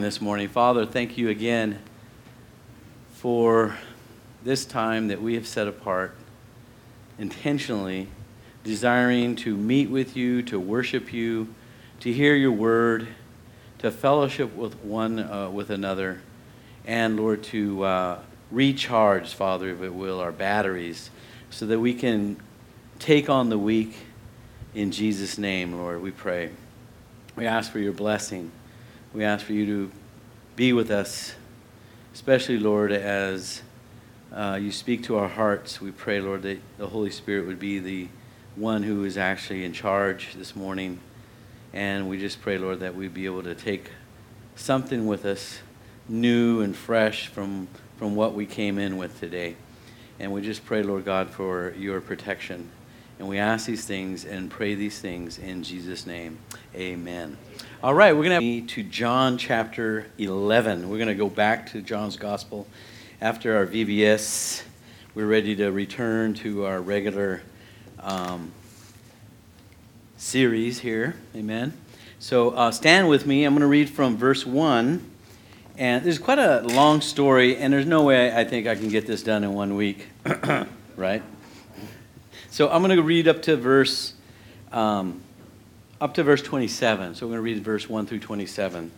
This morning. Father, thank you again for this time that we have set apart intentionally, desiring to meet with you, to worship you, to hear your word, to fellowship with another, and Lord, to recharge, Father, if it will, our batteries so that we can take on the week in Jesus' name, Lord, we pray. We ask for your blessing. We ask for you to be with us, especially, Lord, as you speak to our hearts. We pray, Lord, that the Holy Spirit would be the one who is actually in charge this morning. And we just pray, Lord, that we'd be able to take something with us new and fresh from what we came in with today. And we just pray, Lord God, for your protection. And we ask these things and pray these things in Jesus' name. Amen. All right, we're going to John chapter 11. We're going to go back to John's Gospel. After our VBS, we're ready to return to our regular series here. Amen. So stand with me. I'm going to read from verse 1. And there's quite a long story, and there's no way I think I can get this done in 1 week. Right? So I'm going to read up to verse 27. So we're going to read verse 1 through 27.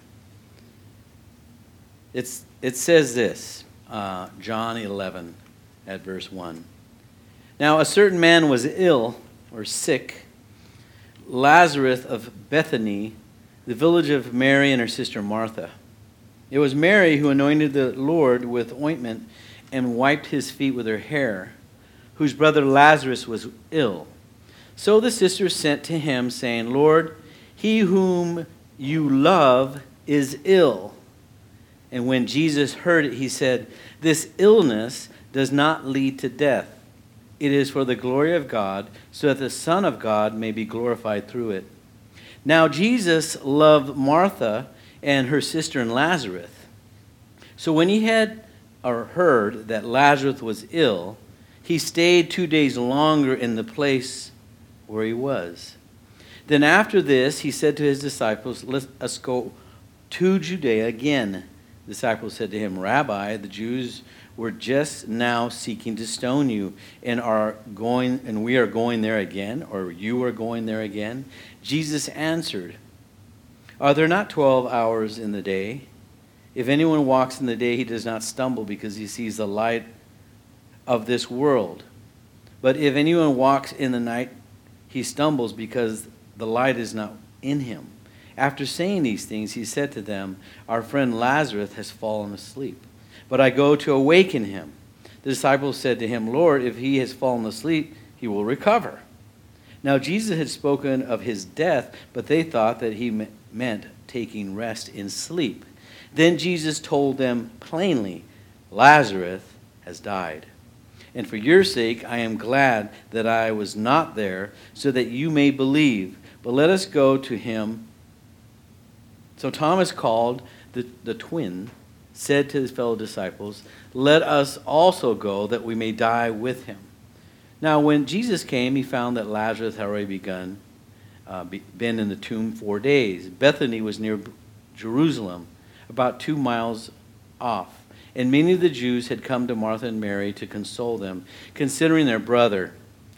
It says this, John 11 at verse 1. Now a certain man was ill or sick, Lazarus of Bethany, the village of Mary and her sister Martha. It was Mary who anointed the Lord with ointment and wiped his feet with her hair, whose brother Lazarus was ill. So the sisters sent to him, saying, Lord, he whom you love is ill. And when Jesus heard it, he said, this illness does not lead to death. It is for the glory of God, so that the Son of God may be glorified through it. Now Jesus loved Martha and her sister and Lazarus. So when he had heard that Lazarus was ill, he stayed 2 days longer in the place where he was. Then after this, he said to his disciples, let us go to Judea again. The disciples said to him, Rabbi, the Jews were just now seeking to stone you, and we are going there again, or you are going there again? Jesus answered, are there not 12 hours in the day? If anyone walks in the day, he does not stumble because he sees the light of this world. But if anyone walks in the night, he stumbles because the light is not in him. After saying these things, he said to them, our friend Lazarus has fallen asleep, but I go to awaken him. The disciples said to him, Lord, if he has fallen asleep, he will recover. Now Jesus had spoken of his death, but they thought that he meant taking rest in sleep. Then Jesus told them plainly, Lazarus has died. And for your sake I am glad that I was not there, so that you may believe. But let us go to him. So Thomas, called the twin, said to his fellow disciples, let us also go, that we may die with him. Now when Jesus came, he found that Lazarus had already been in the tomb 4 days. Bethany was near Jerusalem, about 2 miles off. And many of the Jews had come to Martha and Mary to console them, concerning their brother.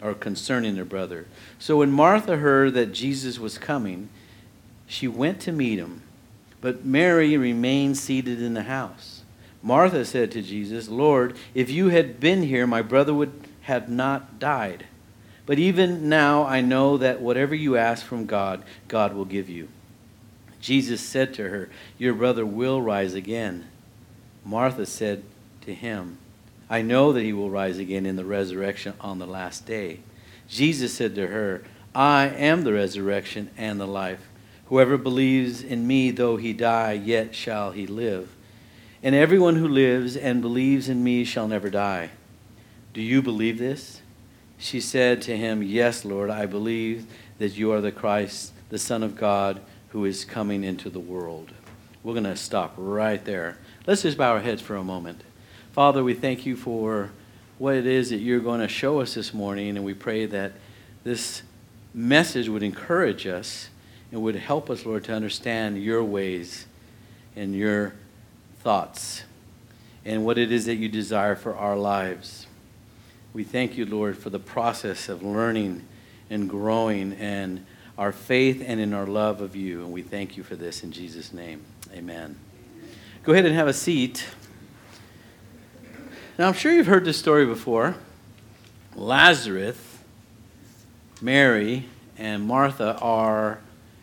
So when Martha heard that Jesus was coming, she went to meet him. But Mary remained seated in the house. Martha said to Jesus, Lord, if you had been here, my brother would have not died. But even now I know that whatever you ask from God, God will give you. Jesus said to her, your brother will rise again. Martha said to him, I know that he will rise again in the resurrection on the last day. Jesus said to her, I am the resurrection and the life. Whoever believes in me, though he die, yet shall he live. And everyone who lives and believes in me shall never die. Do you believe this? She said to him, yes, Lord, I believe that you are the Christ, the Son of God, who is coming into the world. We're going to stop right there. Let's just bow our heads for a moment. Father, we thank you for what it is that you're going to show us this morning, and we pray that this message would encourage us and would help us, Lord, to understand your ways and your thoughts and what it is that you desire for our lives. We thank you, Lord, for the process of learning and growing in our faith and in our love of you. And we thank you for this in Jesus' name. Amen. Go ahead and have a seat. Now, I'm sure you've heard this story before. Lazarus, Mary, and Martha are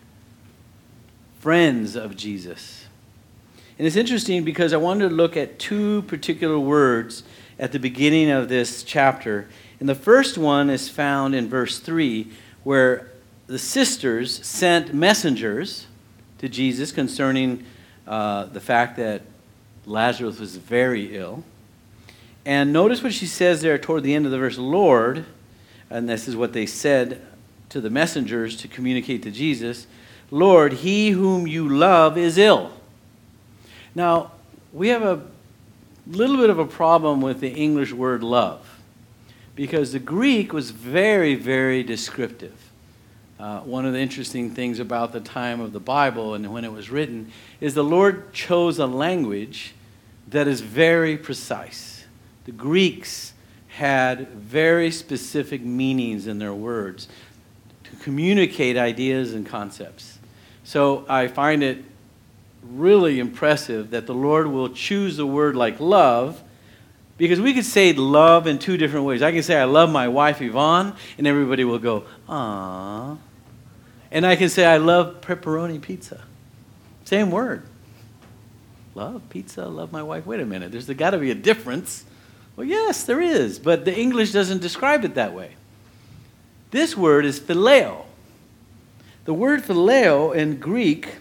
friends of Jesus. And it's interesting because I wanted to look at two particular words at the beginning of this chapter. And the first one is found in verse 3, where the sisters sent messengers to Jesus concerning the fact that Lazarus was very ill. And notice what she says there toward the end of the verse, Lord, and this is what they said to the messengers to communicate to Jesus, Lord, he whom you love is ill. Now, we have a little bit of a problem with the English word love, because the Greek was very, very descriptive. One of the interesting things about the time of the Bible and when it was written is the Lord chose a language that is very precise. The Greeks had very specific meanings in their words to communicate ideas and concepts. So I find it really impressive that the Lord will choose a word like love, because we could say love in two different ways. I can say I love my wife Yvonne, and everybody will go, "Aww." And I can say I love pepperoni pizza. Same word. Love pizza, love my wife. Wait a minute, there's got to be a difference. Well, yes, there is, but the English doesn't describe it that way. This word is phileo. The word phileo in Greek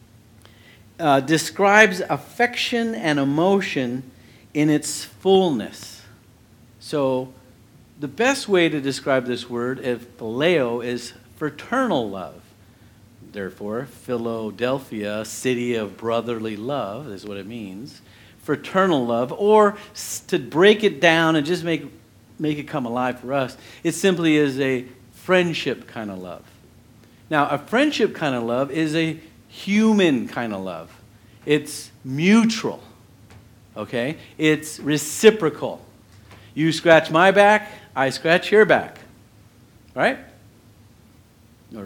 describes affection and emotion in its fullness. So the best way to describe this word, phileo, is fraternal love. Therefore, Philadelphia, city of brotherly love, is what it means. Fraternal love, or to break it down and just make it come alive for us, it simply is a friendship kind of love. Now, a friendship kind of love is a human kind of love. It's mutual, okay? It's reciprocal. You scratch my back, I scratch your back, right? Or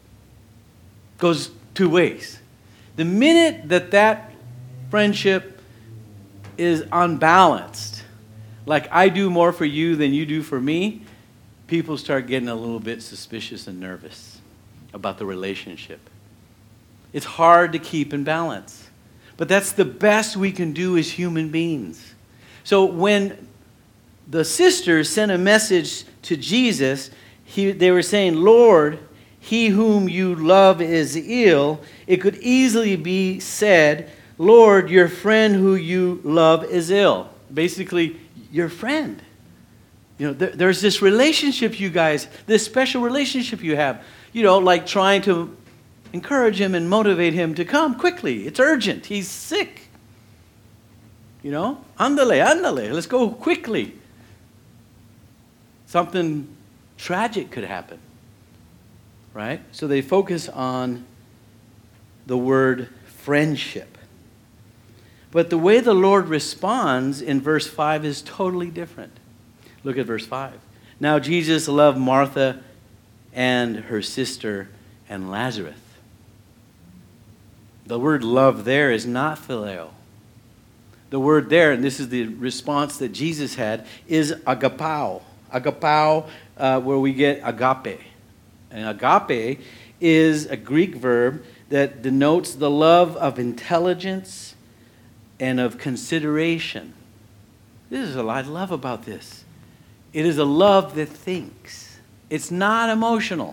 goes two ways. The minute that friendship is unbalanced, like I do more for you than you do for me, people start getting a little bit suspicious and nervous about the relationship. It's hard to keep in balance. But that's the best we can do as human beings. So when the sisters sent a message to Jesus, they were saying, Lord, he whom you love is ill. It could easily be said, Lord, your friend who you love is ill. Basically, your friend. You know, there's this relationship you guys, this special relationship you have. You know, like trying to encourage him and motivate him to come quickly. It's urgent. He's sick. You know, ándale, let's go quickly. Something tragic could happen. Right? So they focus on the word friendship. But the way the Lord responds in verse 5 is totally different. Look at verse 5. Now Jesus loved Martha and her sister and Lazarus. The word love there is not phileo. The word there, and this is the response that Jesus had, is agapao. Agapao, where we get agape. And agape is a Greek verb that denotes the love of intelligence and of consideration. This is what I love about this. It is a love that thinks. It's not emotional.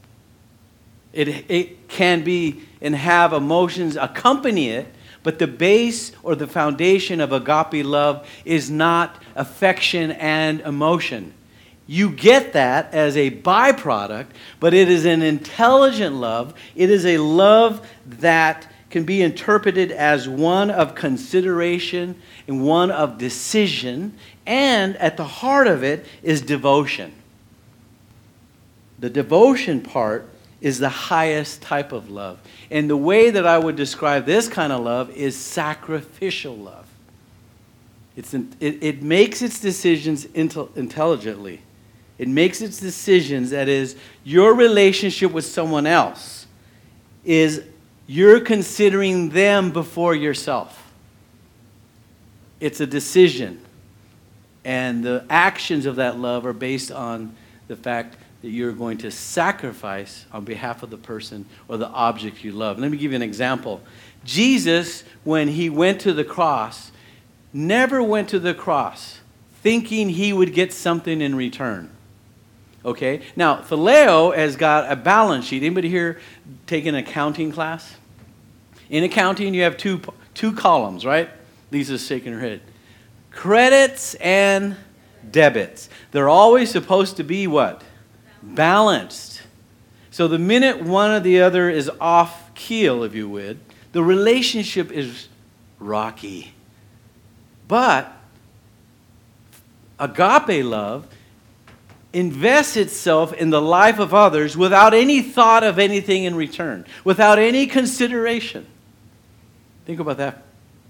It can be and have emotions accompany it, but the base or the foundation of agape love is not affection and emotion. You get that as a byproduct, but it is an intelligent love. It is a love that can be interpreted as one of consideration and one of decision, and at the heart of it is devotion. The devotion part is the highest type of love. And the way that I would describe this kind of love is sacrificial love. It makes its decisions intelligently. It makes its decisions, that is, your relationship with someone else is you're considering them before yourself. It's a decision. And the actions of that love are based on the fact that you're going to sacrifice on behalf of the person or the object you love. Let me give you an example. Jesus, when he went to the cross, never went to the cross thinking he would get something in return. Okay? Now, phileo has got a balance sheet. Anybody here take an accounting class? In accounting, you have two columns, right? Lisa's shaking her head. Credits and debits. They're always supposed to be what? Balanced. So the minute one or the other is off keel, if you would, the relationship is rocky. But agape love invests itself in the life of others without any thought of anything in return, without any consideration. Think about that.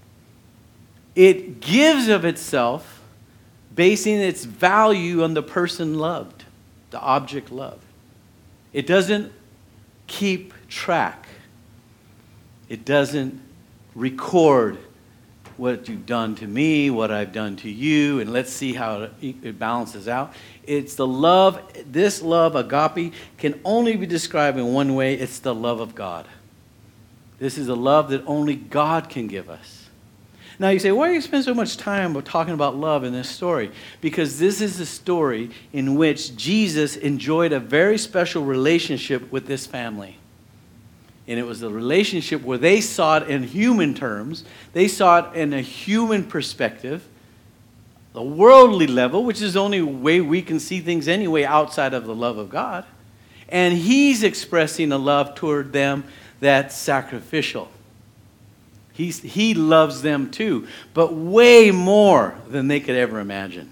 It gives of itself, basing its value on the person loved, the object loved. It doesn't keep track. It doesn't record what you've done to me, what I've done to you, and let's see how it balances out. It's the love, this love, agape, can only be described in one way. It's the love of God. This is a love that only God can give us. Now you say, why do you spend so much time talking about love in this story? Because this is the story in which Jesus enjoyed a very special relationship with this family. And it was the relationship where they saw it in human terms. They saw it in a human perspective, the worldly level, which is the only way we can see things anyway outside of the love of God. And he's expressing a love toward them that's sacrificial. He loves them too, but way more than they could ever imagine.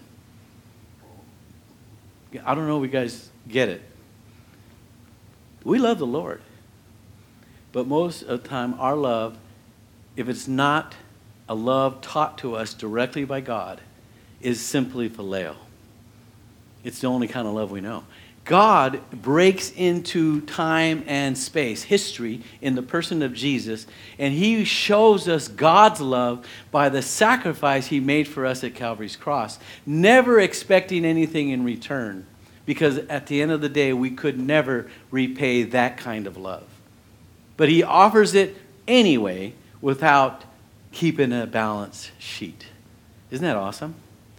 I don't know if you guys get it. We love the Lord. But most of the time, our love, if it's not a love taught to us directly by God, is simply phileo. It's the only kind of love we know. God breaks into time and space, history, in the person of Jesus, and he shows us God's love by the sacrifice he made for us at Calvary's cross, never expecting anything in return, because at the end of the day, we could never repay that kind of love. But he offers it anyway without keeping a balance sheet. Isn't that awesome?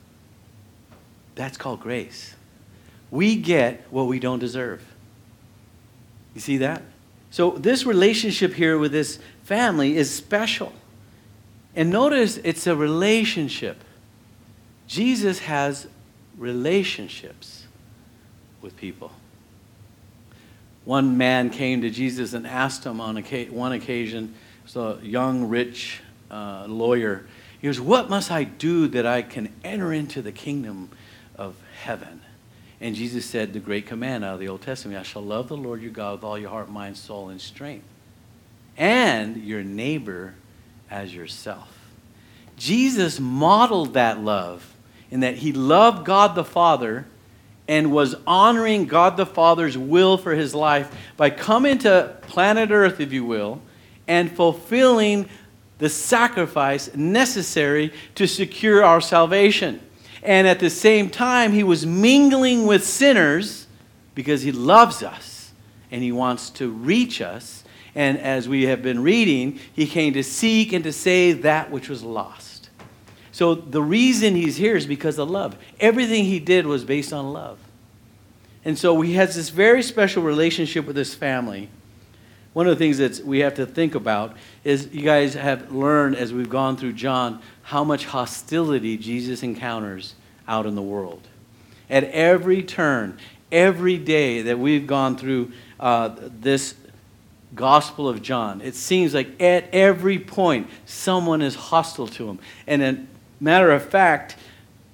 That's called grace. We get what we don't deserve. You see that? So this relationship here with this family is special. And notice it's a relationship. Jesus has relationships with people. One man came to Jesus and asked him on one occasion, it was a young, rich lawyer. He goes, what must I do that I can enter into the kingdom of heaven? And Jesus said the great command out of the Old Testament, I shall love the Lord your God with all your heart, mind, soul, and strength, and your neighbor as yourself. Jesus modeled that love in that he loved God the Father and was honoring God the Father's will for his life by coming to planet Earth, if you will, and fulfilling the sacrifice necessary to secure our salvation. And at the same time, he was mingling with sinners because he loves us and he wants to reach us. And as we have been reading, he came to seek and to save that which was lost. So the reason he's here is because of love. Everything he did was based on love. And so he has this very special relationship with his family. One of the things that we have to think about is you guys have learned as we've gone through John how much hostility Jesus encounters out in the world. At every turn, every day that we've gone through this Gospel of John, it seems like at every point someone is hostile to him. And a matter of fact,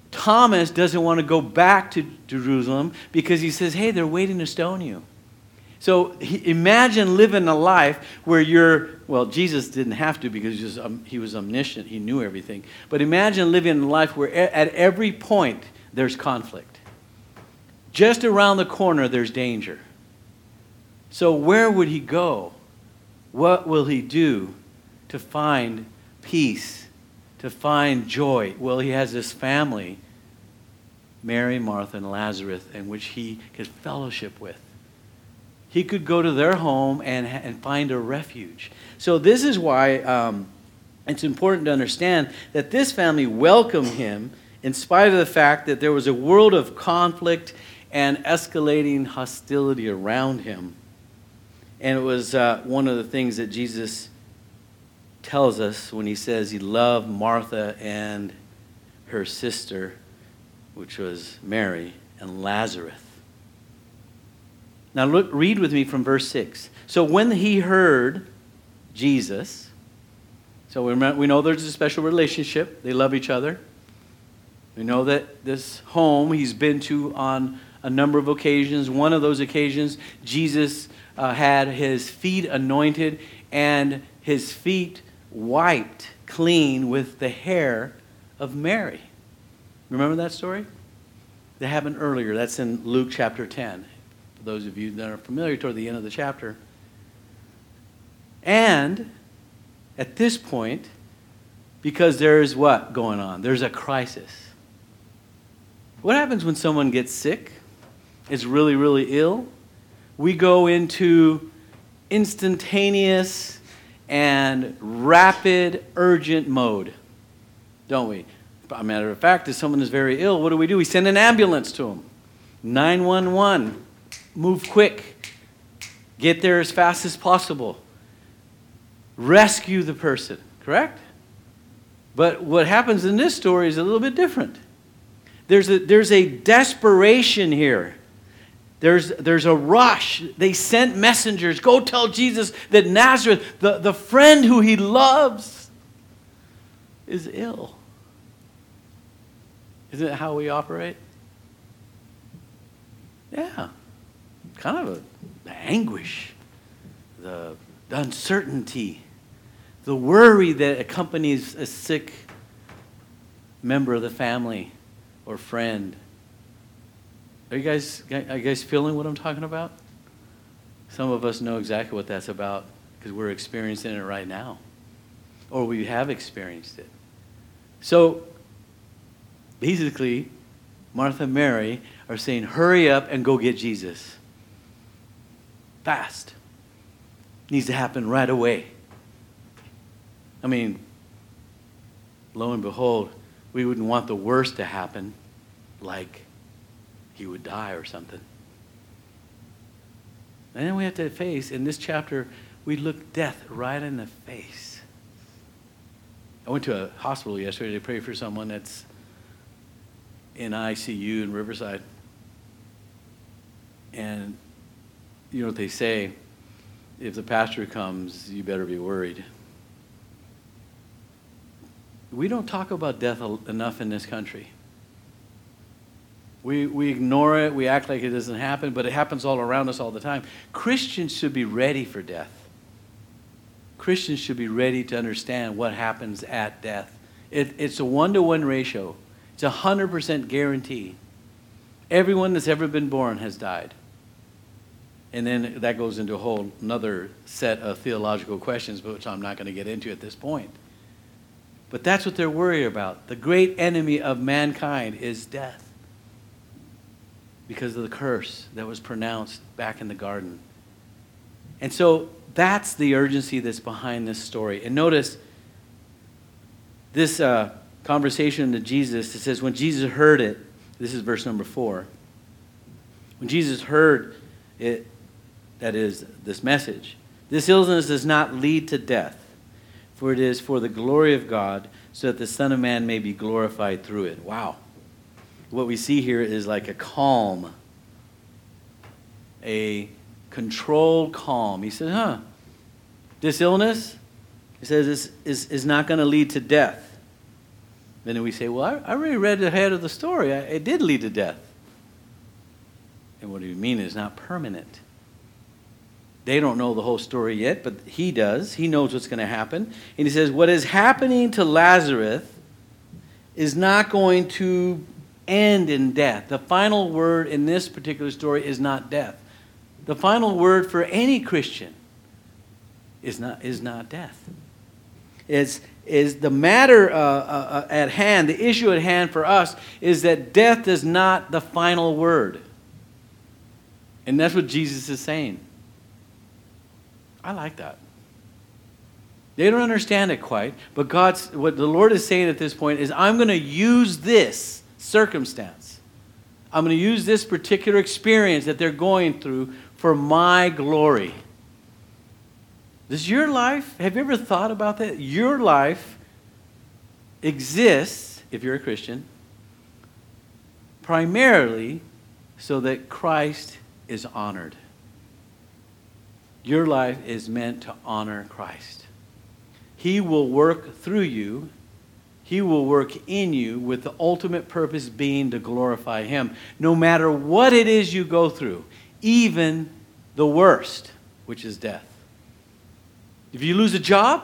Thomas doesn't want to go back to Jerusalem because he says, hey, they're waiting to stone you. So imagine living a life where Jesus didn't have to because he was omniscient. He knew everything. But imagine living a life where at every point there's conflict. Just around the corner there's danger. So where would he go? What will he do to find peace, to find joy? Well, he has this family, Mary, Martha, and Lazarus, in which he could fellowship with. He could go to their home and find a refuge. So this is why it's important to understand that this family welcomed him in spite of the fact that there was a world of conflict and escalating hostility around him. And it was one of the things that Jesus tells us when he says he loved Martha and her sister, which was Mary, and Lazarus. Now read with me from verse 6. So when he heard Jesus, so we know there's a special relationship. They love each other. We know that this home he's been to on a number of occasions. One of those occasions, Jesus had his feet anointed and his feet wiped clean with the hair of Mary. Remember that story? That happened earlier. That's in Luke chapter 10. For those of you that are familiar, toward the end of the chapter. And at this point, because there's what going on? There's a crisis. What happens when someone gets sick, is really, really ill? We go into instantaneous and rapid, urgent mode, don't we? As a matter of fact, if someone is very ill, what do? We send an ambulance to them. 911. Move quick. Get there as fast as possible. Rescue the person, correct? But what happens in this story is a little bit different. There's a desperation here. There's a rush. They sent messengers. Go tell Jesus that Nazareth, the friend who he loves, is ill. Isn't it how we operate? Yeah. Kind of the anguish, the uncertainty, the worry that accompanies a sick member of the family or friend. Are you guys feeling what I'm talking about? Some of us know exactly what that's about because we're experiencing it right now, or we have experienced it. So basically, Martha and Mary are saying, hurry up and go get Jesus. Fast. Needs to happen right away. I mean, lo and behold, we wouldn't want the worst to happen, like he would die or something. And then we have to face, in this chapter, we look death right in the face. I went to a hospital yesterday to pray for someone that's in ICU in Riverside. And you know what they say, if the pastor comes, you better be worried. We don't talk about death enough in this country. We ignore it, we act like it doesn't happen, but it happens all around us all the time. Christians should be ready for death. Christians should be ready to understand what happens at death. It's a 1-to-1 ratio. It's 100% guarantee. Everyone that's ever been born has died. And then that goes into a whole another set of theological questions, which I'm not going to get into at this point. But that's what they're worried about. The great enemy of mankind is death, because of the curse that was pronounced back in the garden. And so that's the urgency that's behind this story. And notice this conversation to Jesus. It says, when Jesus heard it, this is verse number 4. When Jesus heard it, that is, this message, this illness does not lead to death, for it is for the glory of God, so that the Son of Man may be glorified through it. Wow. What we see here is like a calm, a controlled calm. He said, this illness, he says, is not going to lead to death. Then we say, well, I already read ahead of the story. It did lead to death. And what do you mean it's not permanent? They don't know the whole story yet, but he does. He knows what's going to happen. And he says, what is happening to Lazarus is not going to end in death. The final word in this particular story is not death. The final word for any Christian is not death. Is the matter at hand, the issue at hand for us is that death is not the final word. And that's what Jesus is saying. I like that. They don't understand it quite, but what the Lord is saying at this point is, I'm going to use this circumstance. I'm going to use this particular experience that they're going through for my glory. Does your life, have you ever thought about that? Your life exists, if you're a Christian, primarily so that Christ is honored. Your life is meant to honor Christ. He will work through you. He will work in you with the ultimate purpose being to glorify Him. No matter what it is you go through, even the worst, which is death. If you lose a job,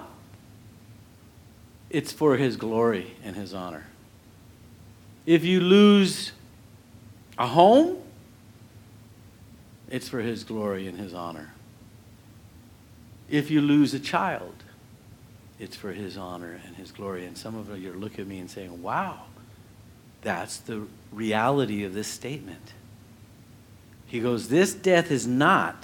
it's for His glory and His honor. If you lose a home, it's for His glory and His honor. If you lose a child, it's for His honor and His glory. And some of you are looking at me and saying, wow, that's the reality of this statement. He goes, this death is not,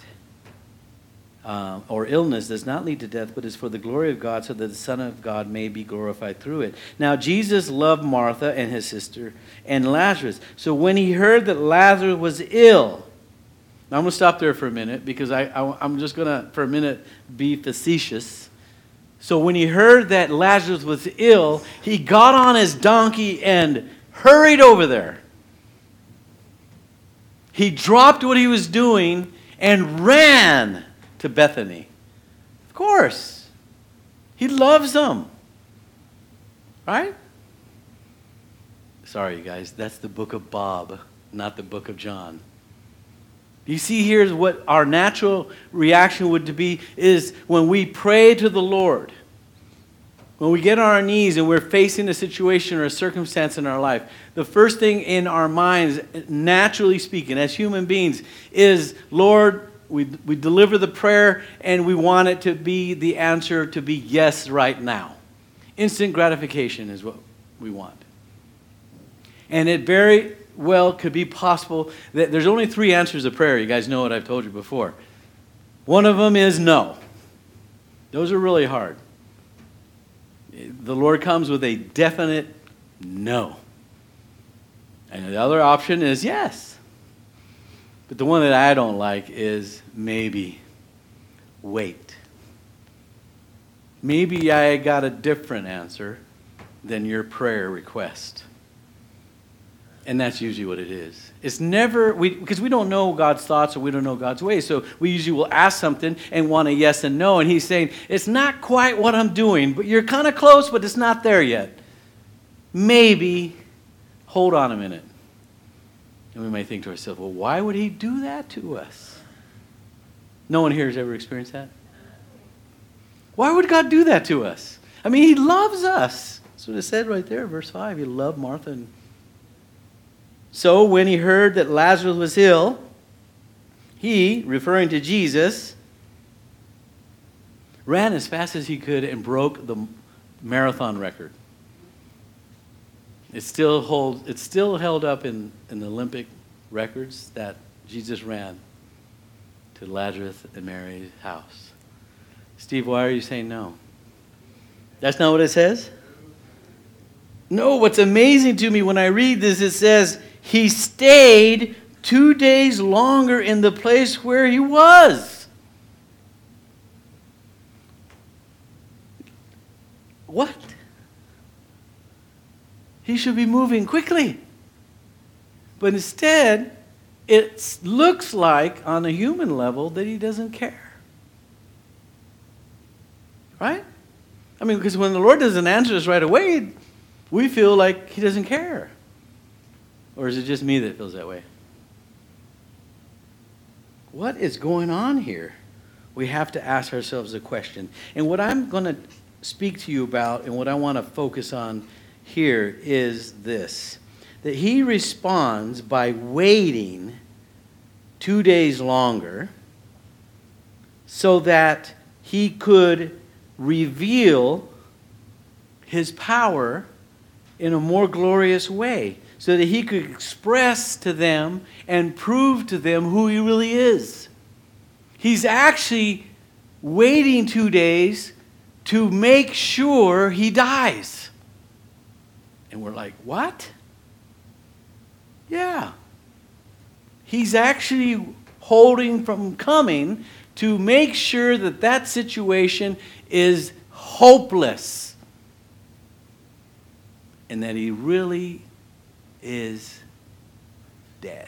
or illness does not lead to death, but is for the glory of God, so that the Son of God may be glorified through it. Now, Jesus loved Martha and his sister and Lazarus. So when He heard that Lazarus was ill, now I'm going to stop there for a minute, because I'm just going to, for a minute, be facetious. So when He heard that Lazarus was ill, He got on His donkey and hurried over there. He dropped what he was doing and ran to Bethany. Of course. He loves them. Right? Sorry, you guys. That's the book of Bob, not the book of John. You see, here's what our natural reaction would be is when we pray to the Lord. When we get on our knees and we're facing a situation or a circumstance in our life, the first thing in our minds, naturally speaking, as human beings, is, Lord, we deliver the prayer and we want it to be the answer to be yes right now. Instant gratification is what we want. And it very well could be possible that there's only 3 answers of prayer. You guys know what I've told you before. One of them is no. Those are really hard. The Lord comes with a definite no. And the other option is yes. But the one that I don't like is maybe. Wait. Maybe I got a different answer than your prayer request. And that's usually what it is. It's never, because we don't know God's thoughts or we don't know God's ways. So we usually will ask something and want a yes and no. And He's saying, it's not quite what I'm doing, but you're kind of close, but it's not there yet. Maybe, hold on a minute. And we may think to ourselves, well, why would He do that to us? No one here has ever experienced that? Why would God do that to us? I mean, He loves us. That's what it said right there, verse 5. He loved Martha and so when He heard that Lazarus was ill, He, referring to Jesus, ran as fast as He could and broke the marathon record. It's still held up in the Olympic records that Jesus ran to Lazarus and Mary's house. Steve, why are you saying no? That's not what it says? No, what's amazing to me when I read this, it says, He stayed 2 days longer in the place where He was. What? He should be moving quickly. But instead, it looks like, on a human level, that He doesn't care. Right? I mean, because when the Lord doesn't answer us right away, we feel like He doesn't care. Or is it just me that feels that way? What is going on here? we have to ask ourselves a question. And what I'm going to speak to you about and what I want to focus on here is this, that he responds by waiting 2 days longer so that he could reveal his power in a more glorious way, so that he could express to them and prove to them who he really is. He's actually waiting 2 days to make sure he dies. And we're like, what? Yeah. He's actually holding from coming to make sure that that situation is hopeless. And that he really is dead.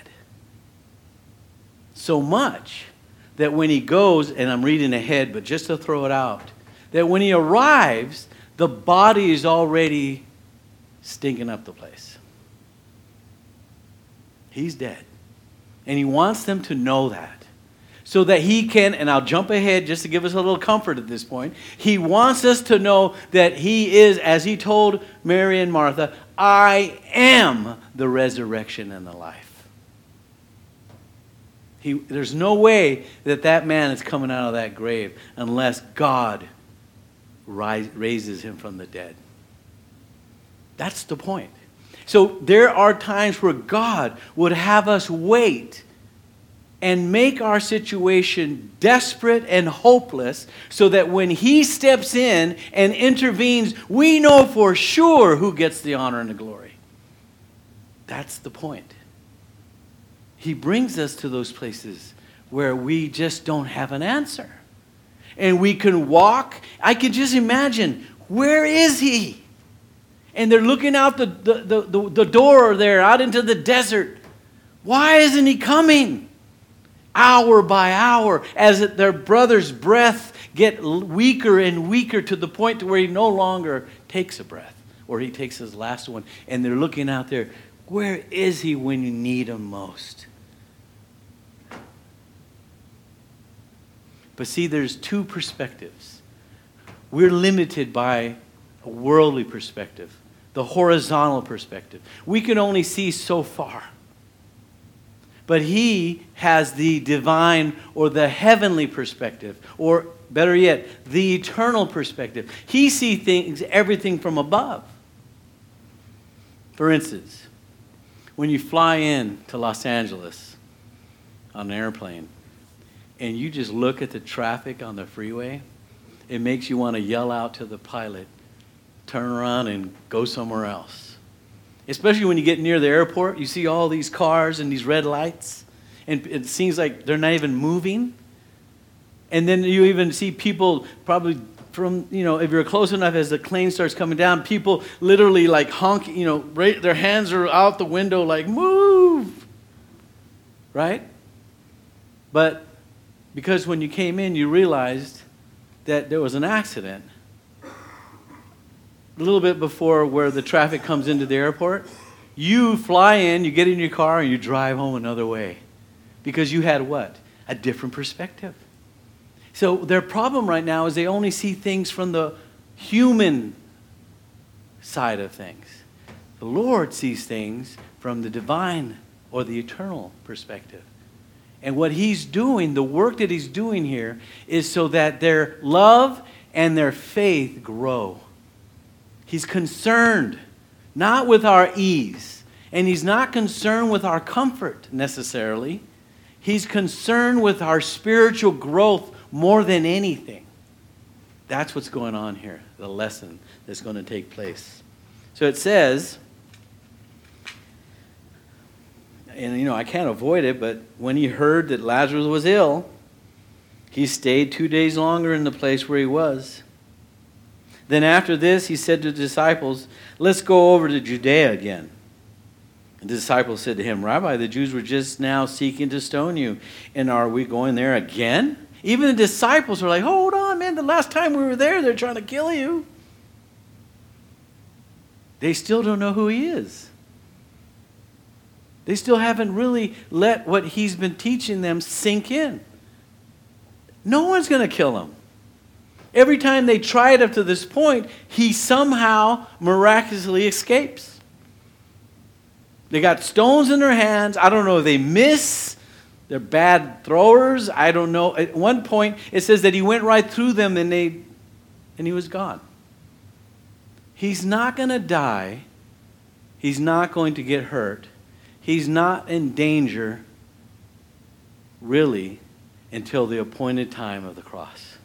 So much that when he goes, and I'm reading ahead, but just to throw it out, that when he arrives, the body is already stinking up the place. He's dead. And he wants them to know that. So that he can, and I'll jump ahead just to give us a little comfort at this point. He wants us to know that he is, as he told Mary and Martha, I am the resurrection and the life. There's no way that man is coming out of that grave unless God raises him from the dead. That's the point. So there are times where God would have us wait and make our situation desperate and hopeless so that when he steps in and intervenes, we know for sure who gets the honor and the glory. That's the point. He brings us to those places where we just don't have an answer. And we can walk. I can just imagine, where is he? And they're looking out the door there, out into the desert. Why isn't he coming? Hour by hour, as their brother's breath get weaker and weaker to the point to where he no longer takes a breath, or he takes his last one. And they're looking out there, where is he when you need him most? But see, there's two perspectives. We're limited by a worldly perspective, the horizontal perspective. We can only see so far. But he has the divine or the heavenly perspective, or better yet, the eternal perspective. He sees everything from above. For instance, when you fly in to Los Angeles on an airplane and you just look at the traffic on the freeway, it makes you want to yell out to the pilot, turn around and go somewhere else. Especially when you get near the airport, you see all these cars and these red lights, and it seems like they're not even moving. And then you even see people probably from, if you're close enough as the plane starts coming down, people literally like honking, their hands are out the window like, move! Right? But because when you came in, you realized that there was an accident a little bit before where the traffic comes into the airport, you fly in, you get in your car, and you drive home another way. Because you had what? A different perspective. So their problem right now is they only see things from the human side of things. The Lord sees things from the divine or the eternal perspective. And what he's doing, the work that he's doing here, is so that their love and their faith grow. He's concerned not with our ease, and he's not concerned with our comfort necessarily. He's concerned with our spiritual growth more than anything. That's what's going on here, the lesson that's going to take place. So it says, and I can't avoid it, but when he heard that Lazarus was ill, he stayed 2 days longer in the place where he was. Then after this, he said to the disciples, let's go over to Judea again. And the disciples said to him, Rabbi, the Jews were just now seeking to stone you, and are we going there again? Even the disciples were like, hold on, man, the last time we were there, they're trying to kill you. They still don't know who he is. They still haven't really let what he's been teaching them sink in. No one's going to kill him. Every time they try it up to this point, he somehow miraculously escapes. They got stones in their hands. I don't know if they miss. They're bad throwers. I don't know. At one point, it says that he went right through them and he was gone. He's not going to die. He's not going to get hurt. He's not in danger, really, until the appointed time of the cross.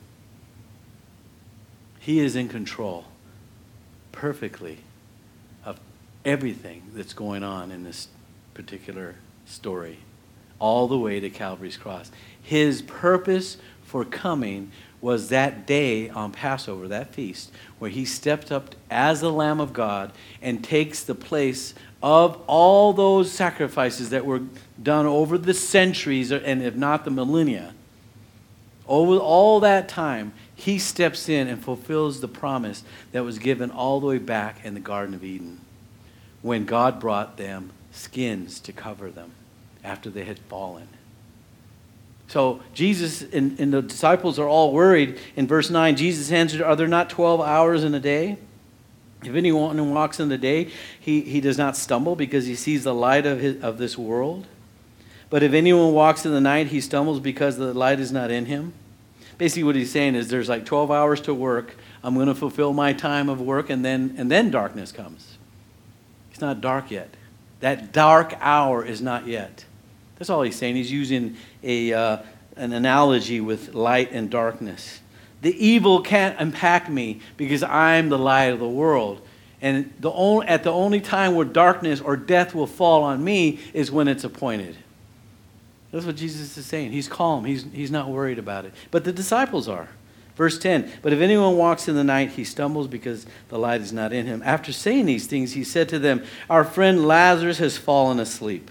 He is in control perfectly of everything that's going on in this particular story, all the way to Calvary's cross. His purpose for coming was that day on Passover, that feast, where he stepped up as the Lamb of God and takes the place of all those sacrifices that were done over the centuries, and if not the millennia. Over all that time, he steps in and fulfills the promise that was given all the way back in the Garden of Eden, when God brought them skins to cover them after they had fallen. So Jesus and the disciples are all worried. In verse 9, Jesus answered, "Are there not 12 hours in a day? If anyone walks in the day, he does not stumble because he sees the light of this world. But if anyone walks in the night, he stumbles because the light is not in him." Basically what he's saying is there's like 12 hours to work. I'm going to fulfill my time of work, and then darkness comes. It's not dark yet. That dark hour is not yet. That's all he's saying. He's using an analogy with light and darkness. The evil can't impact me because I'm the light of the world. And at the only time where darkness or death will fall on me is when it's appointed. That's what Jesus is saying. He's calm. He's not worried about it. But the disciples are. Verse 10, "But if anyone walks in the night, he stumbles because the light is not in him." After saying these things, he said to them, "Our friend Lazarus has fallen asleep."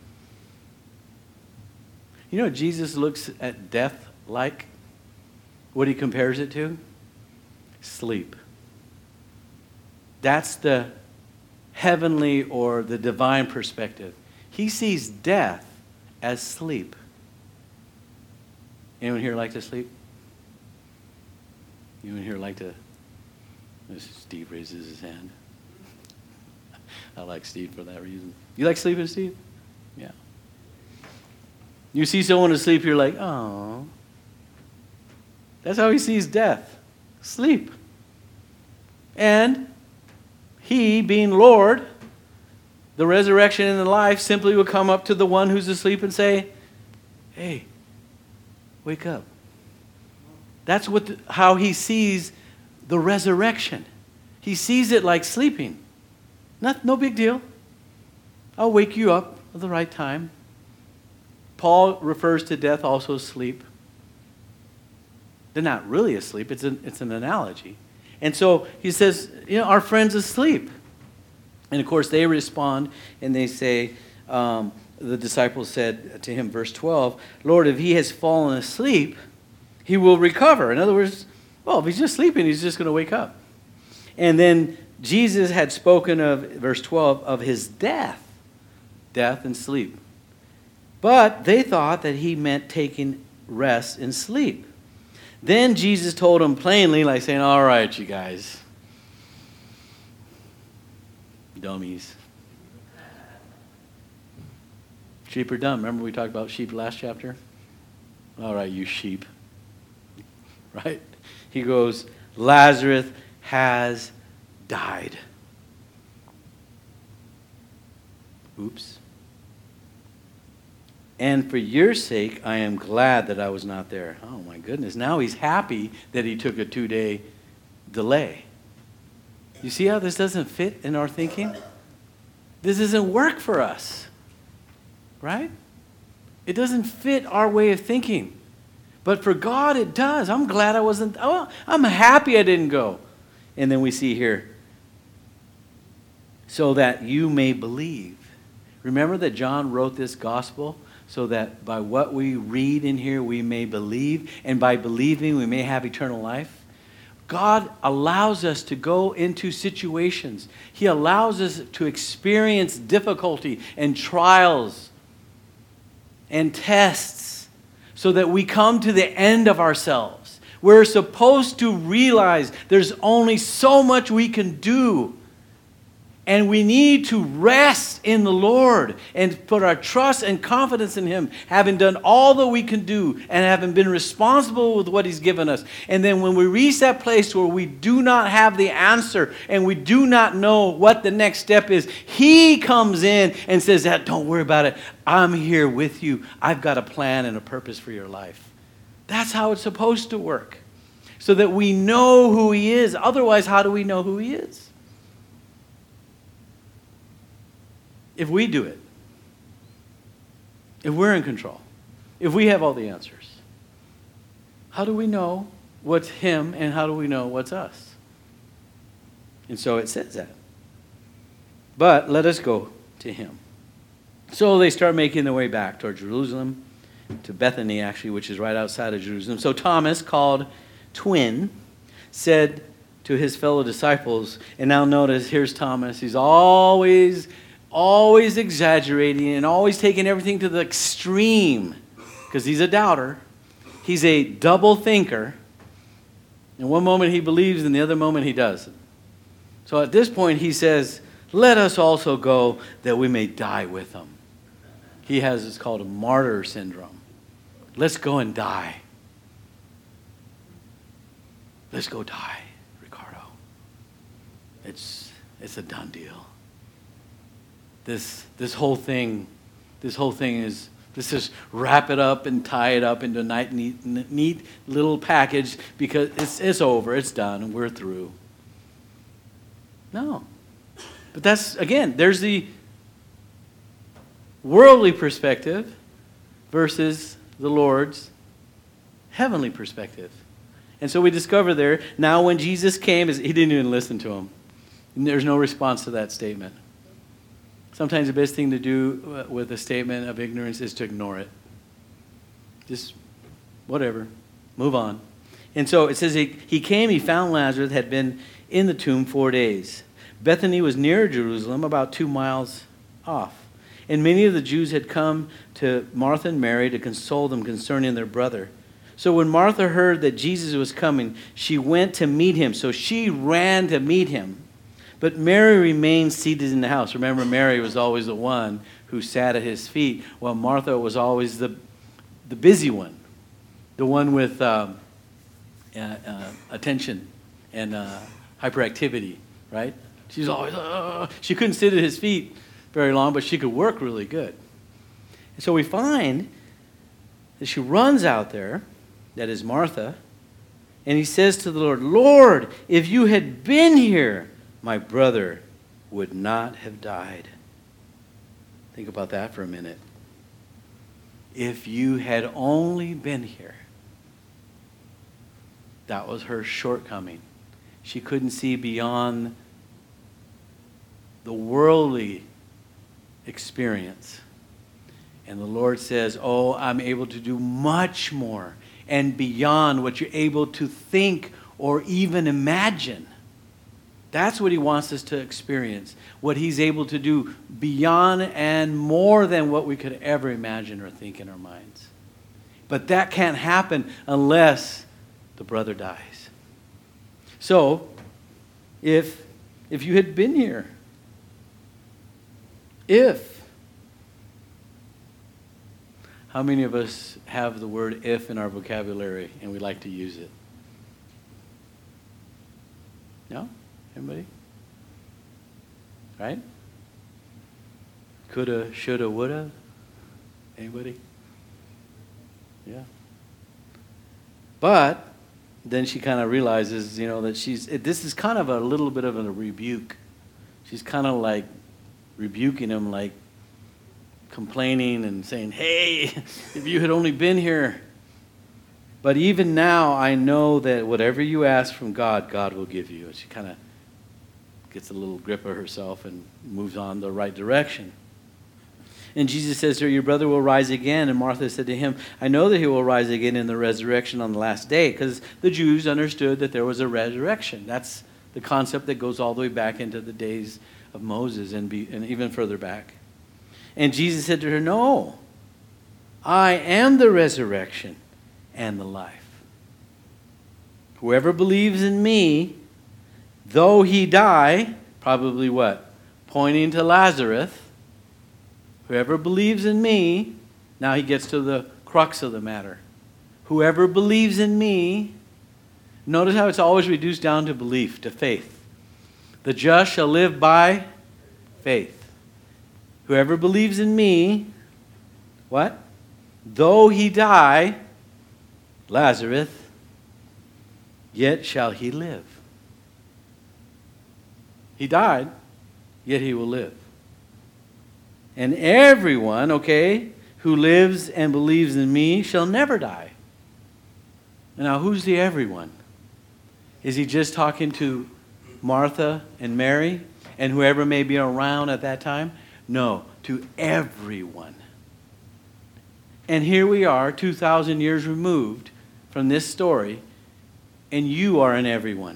You know, Jesus looks at death like what he compares it to? Sleep. That's the heavenly or the divine perspective. He sees death as sleep. Anyone here like to sleep? Anyone here like to? Steve raises his hand. I like Steve for that reason. You like sleeping, Steve? Yeah. You see someone asleep, you're like, oh. That's how he sees death. Sleep. And he, being Lord, the resurrection and the life, simply will come up to the one who's asleep and say, "Hey, wake up." That's how he sees the resurrection. He sees it like sleeping. No big deal. I'll wake you up at the right time. Paul refers to death also as sleep. They're not really asleep. It's an analogy. And so he says, our friend's asleep. And of course they respond and they say, the disciples said to him, verse 12, "Lord, if he has fallen asleep, he will recover." In other words, if he's just sleeping, he's just going to wake up. And then Jesus had spoken of, verse 12, of his death and sleep. But they thought that he meant taking rest and sleep. Then Jesus told them plainly, like saying, "All right, you guys, dummies. Sheep are dumb." Remember we talked about sheep last chapter? All right, you sheep. Right? He goes, "Lazarus has died." Oops. "And for your sake, I am glad that I was not there." Oh my goodness. Now he's happy that he took a 2-day delay. You see how this doesn't fit in our thinking? This doesn't work for us. Right? It doesn't fit our way of thinking. But for God, it does. I'm glad I wasn't. I'm happy I didn't go. And then we see here, "so that you may believe." Remember that John wrote this gospel so that by what we read in here, we may believe. And by believing, we may have eternal life. God allows us to go into situations. He allows us to experience difficulty and trials and tests so that we come to the end of ourselves. We're supposed to realize there's only so much we can do. And we need to rest in the Lord and put our trust and confidence in Him, having done all that we can do and having been responsible with what He's given us. And then when we reach that place where we do not have the answer and we do not know what the next step is, He comes in and says, don't worry about it. I'm here with you. I've got a plan and a purpose for your life. That's how it's supposed to work, so that we know who He is. Otherwise, how do we know who He is? If we do it, if we're in control, if we have all the answers, how do we know what's Him and how do we know what's us? And so it says that. But let us go to Him. So they start making their way back toward Jerusalem, to Bethany actually, which is right outside of Jerusalem. So Thomas, called Twin, said to his fellow disciples, and now notice, here's Thomas. He's always exaggerating and always taking everything to the extreme because he's a doubter. He's a double thinker. In one moment he believes, and the other moment he doesn't. So at this point he says, let us also go that we may die with him. He has what's called a martyr syndrome. Let's go and die. Let's go die, Ricardo. It's a done deal. This whole thing is, let's just wrap it up and tie it up into a neat little package because it's over, it's done, and we're through. No. But that's, again, there's the worldly perspective versus the Lord's heavenly perspective. And so we discover there, now when Jesus came, He didn't even listen to him. And there's no response to that statement. Sometimes the best thing to do with a statement of ignorance is to ignore it. Just whatever. Move on. And so it says he came, he found Lazarus, had been in the tomb 4 days. Bethany was near Jerusalem, about 2 miles off. And many of the Jews had come to Martha and Mary to console them concerning their brother. So when Martha heard that Jesus was coming, she went to meet him. So she ran to meet him. But Mary remained seated in the house. Remember, Mary was always the one who sat at his feet, while Martha was always the busy one, the one with attention and hyperactivity, right? She's always, she couldn't sit at his feet very long, but she could work really good. And so we find that she runs out there, that is Martha, and he says to the Lord, Lord, if you had been here, my brother would not have died. Think about that for a minute. If you had only been here. That was her shortcoming. She couldn't see beyond the worldly experience. And the Lord says, oh, I'm able to do much more and beyond what you're able to think or even imagine. That's what He wants us to experience. What He's able to do beyond and more than what we could ever imagine or think in our minds. But that can't happen unless the brother dies. So, if you had been here, how many of us have the word if in our vocabulary and we like to use it? No? Anybody? Right? Coulda, shoulda, woulda? Anybody? Yeah. But then she kind of realizes, that this is kind of a little bit of a rebuke. She's kind of like rebuking him, like complaining and saying, hey, if you had only been here. But even now, I know that whatever you ask from God, God will give you. And she kind of gets a little grip of herself and moves on the right direction. And Jesus says to her, your brother will rise again. And Martha said to him, I know that he will rise again in the resurrection on the last day, because the Jews understood that there was a resurrection. That's the concept that goes all the way back into the days of Moses and even further back. And Jesus said to her, no, I am the resurrection and the life. Whoever believes in me, though he die, probably what? Pointing to Lazarus. Whoever believes in me, now he gets to the crux of the matter. Whoever believes in me, notice how it's always reduced down to belief, to faith. The just shall live by faith. Whoever believes in me, what? Though he die, Lazarus, yet shall he live. He died, yet he will live. And everyone, who lives and believes in me shall never die. Now, who's the everyone? Is he just talking to Martha and Mary and whoever may be around at that time? No, to everyone. And here we are, 2,000 years removed from this story, and you are an everyone.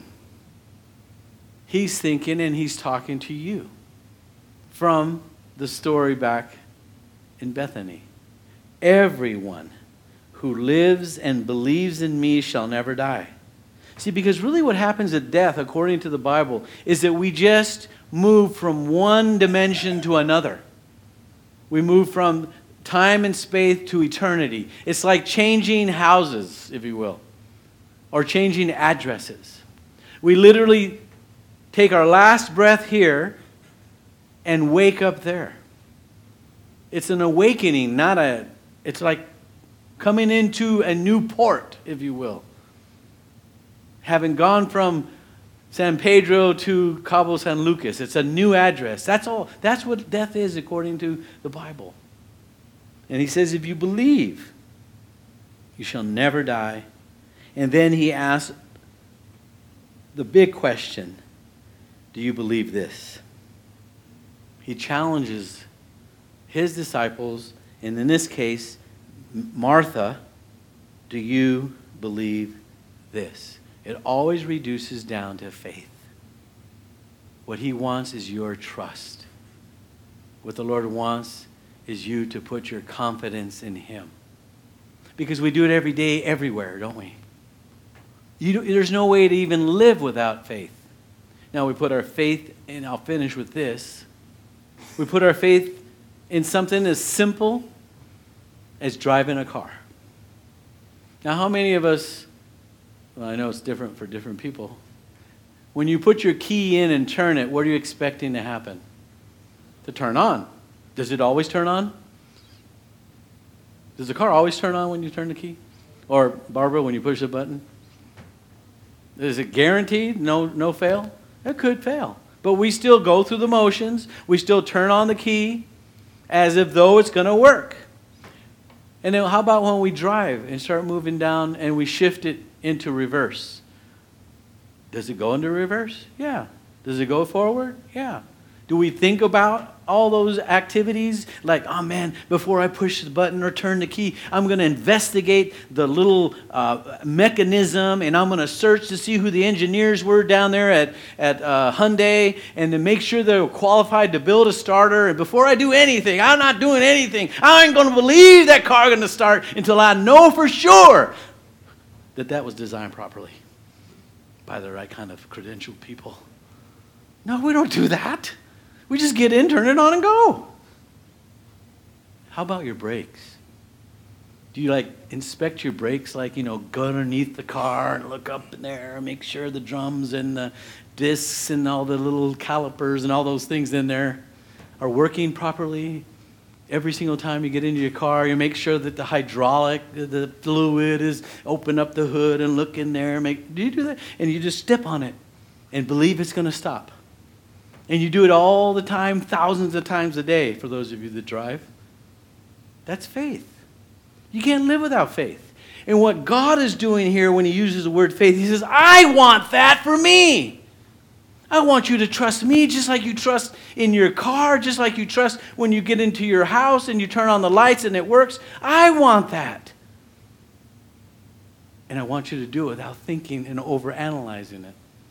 He's thinking and he's talking to you from the story back in Bethany. Everyone who lives and believes in me shall never die. See, because really what happens at death, according to the Bible, is that we just move from one dimension to another. We move from time and space to eternity. It's like changing houses, if you will, or changing addresses. We literally take our last breath here and wake up there. It's an awakening, it's like coming into a new port, if you will. Having gone from San Pedro to Cabo San Lucas, it's a new address. That's all. That's what death is according to the Bible. And he says, if you believe, you shall never die. And then he asks the big question, do you believe this? He challenges his disciples, and in this case, Martha, do you believe this? It always reduces down to faith. What he wants is your trust. What the Lord wants is you to put your confidence in him. Because we do it every day, everywhere, don't we? There's no way to even live without faith. Now we put our faith, and I'll finish with this. We put our faith in something as simple as driving a car. Now how many of us, well, I know it's different for different people. When you put your key in and turn it, what are you expecting to happen? To turn on. Does it always turn on? Does the car always turn on when you turn the key? Or, Barbara, when you push the button? Is it guaranteed? No fail? It could fail. But we still go through the motions. We still turn on the key as if though it's going to work. And then how about when we drive and start moving down and we shift it into reverse? Does it go into reverse? Yeah. Does it go forward? Yeah. Do we think about all those activities? Like, oh man, before I push the button or turn the key, I'm going to investigate the little mechanism, and I'm going to search to see who the engineers were down there at Hyundai, and to make sure they're qualified to build a starter. And before I do anything, I'm not doing anything. I ain't going to believe that car going to start until I know for sure that was designed properly by the right kind of credentialed people. No, we don't do that. We just get in, turn it on, and go. How about your brakes? Do you inspect your brakes, go underneath the car and look up in there and make sure the drums and the discs and all the little calipers and all those things in there are working properly? Every single time you get into your car, you make sure that the hydraulic, the fluid is, open up the hood and look in there. Do you do that? And you just step on it and believe it's going to stop. And you do it all the time, thousands of times a day, for those of you that drive. That's faith. You can't live without faith. And what God is doing here when he uses the word faith, he says, I want that for me. I want you to trust me just like you trust in your car, just like you trust when you get into your house and you turn on the lights and it works. I want that. And I want you to do it without thinking and overanalyzing it.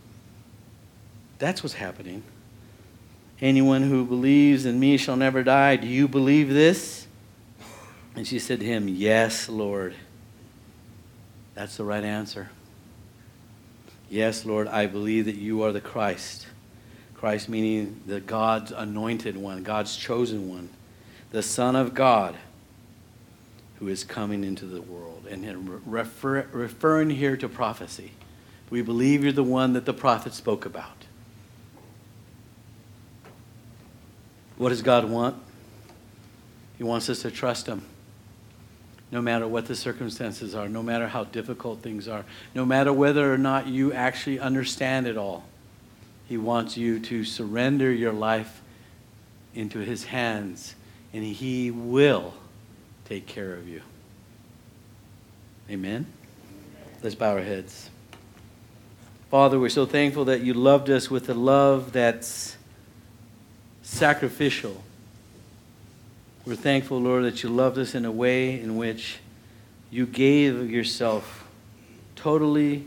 That's what's happening. Anyone who believes in me shall never die. Do you believe this? And she said to him, "Yes, Lord." That's the right answer. "Yes, Lord, I believe that you are the Christ." Christ meaning the God's anointed one, God's chosen one, the Son of God who is coming into the world. And referring here to prophecy. We believe you're the one that the prophet spoke about. What does God want? He wants us to trust him. No matter what the circumstances are, no matter how difficult things are, no matter whether or not you actually understand it all, he wants you to surrender your life into his hands, and he will take care of you. Amen? Let's bow our heads. Father, we're so thankful that you loved us with a love that's sacrificial. We're thankful, Lord, that you loved us in a way in which you gave of yourself totally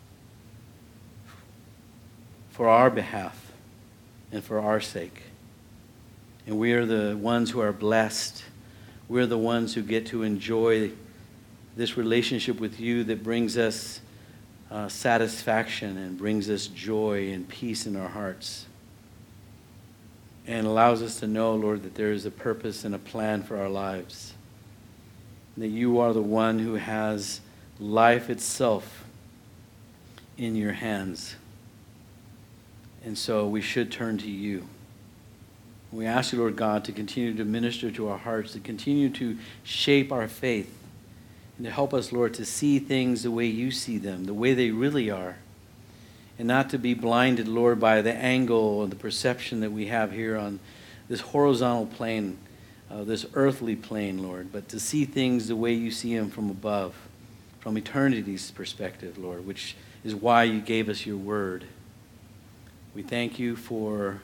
for our behalf and for our sake. And we are the ones who are blessed. We're the ones who get to enjoy this relationship with you that brings us satisfaction and brings us joy and peace in our hearts. And allows us to know, Lord, that there is a purpose and a plan for our lives. And that you are the one who has life itself in your hands. And so we should turn to you. We ask you, Lord God, to continue to minister to our hearts, to continue to shape our faith, and to help us, Lord, to see things the way you see them, the way they really are, and not to be blinded, Lord, by the angle and the perception that we have here on this horizontal plane, this earthly plane, Lord, but to see things the way you see them from above, from eternity's perspective, Lord, which is why you gave us your word. We thank you for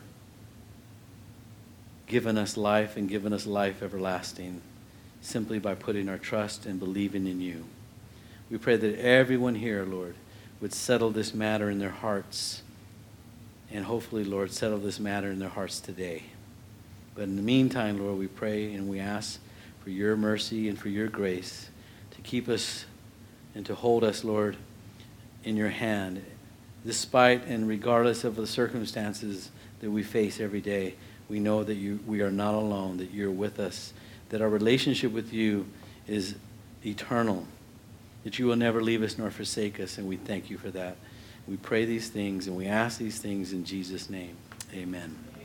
giving us life and giving us life everlasting simply by putting our trust and believing in you. We pray that everyone here, Lord, would settle this matter in their hearts, and hopefully, Lord, settle this matter in their hearts today. But in the meantime, Lord, we pray and we ask for your mercy and for your grace to keep us and to hold us, Lord, in your hand, despite and regardless of the circumstances that we face every day. We know that we are not alone, that you're with us, that our relationship with you is eternal, that you will never leave us nor forsake us, and we thank you for that. We pray these things and we ask these things in Jesus' name. Amen.